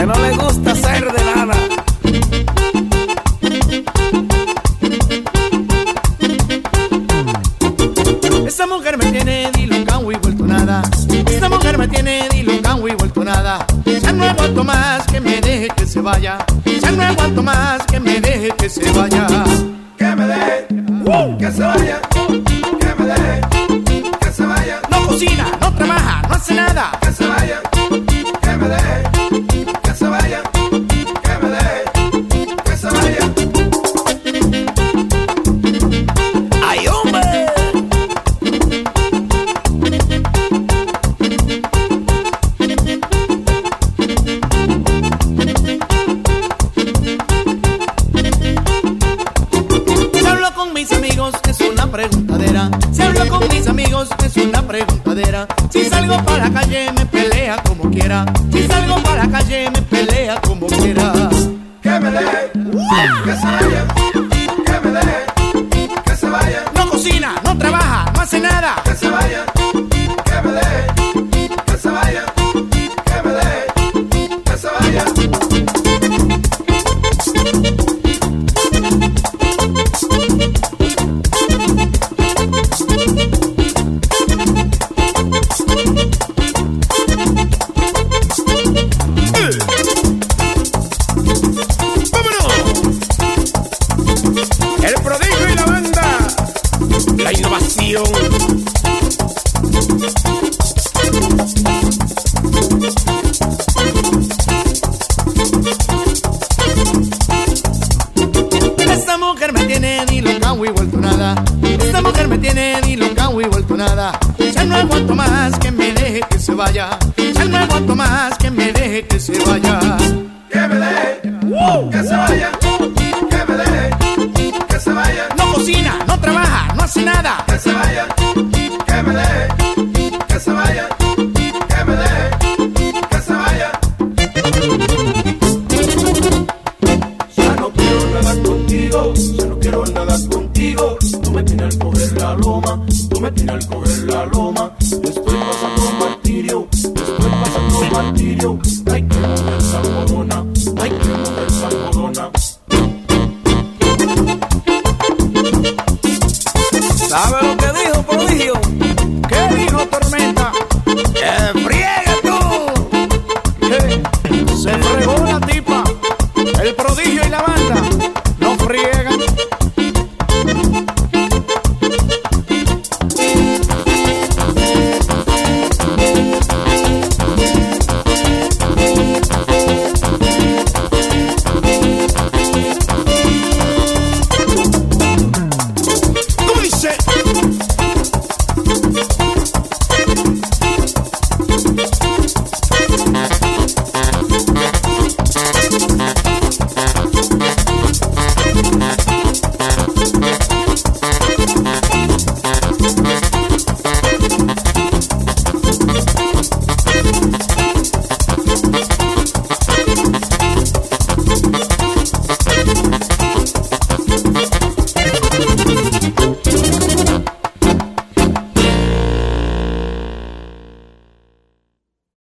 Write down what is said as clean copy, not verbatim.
que no le gusta hacer de nada. Esa mujer me tiene dilucao y vuelto nada. Esa mujer me tiene dilucao y vuelto nada. Ya no aguanto más, que me deje que se vaya. Ya no aguanto más, que me deje que se vaya. Que me deje, que se vaya. Que me deje, que se vaya. No cocina, no trabaja, no hace nada. Que se vaya. Que me deje, que se vaya. Que me deje, que se vaya. ¡Ay, hombre! Mis amigos es una preguntadera. Se habla con mis amigos es una preguntadera. Si salgo para la calle me pelea como quiera. Si salgo para la calle me pelea como quiera. Que me deje, que se vaya. Que me deje, que se vaya. No cocina, no trabaja, no hace nada. Que se vaya. Que me deje, que se vaya. Que me deje, que se vaya. El prodigio y la banda, la innovación. Esta mujer me tiene dilucao y vuelto nada. Esta mujer me tiene dilucao y vuelto nada. Ya no aguanto más, que me deje que se vaya. Ya no aguanto más, que me deje que se vaya. Que me deje, que se vaya. Que me deje, que se vaya. No cocina, no trabaja, no hace nada. Que se vaya.